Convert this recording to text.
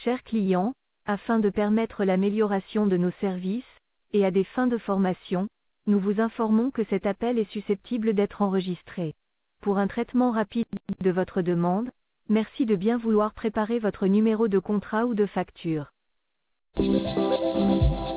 Chers clients, afin de permettre l'amélioration de nos services, et à des fins de formation, nous vous informons que cet appel est susceptible d'être enregistré. Pour un traitement rapide de votre demande, merci de bien vouloir préparer votre numéro de contrat ou de facture.